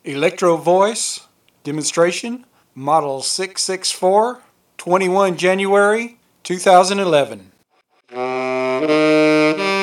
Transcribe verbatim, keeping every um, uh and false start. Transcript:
Electro Voice Demonstration, Model six six four, twenty-one January two thousand eleven.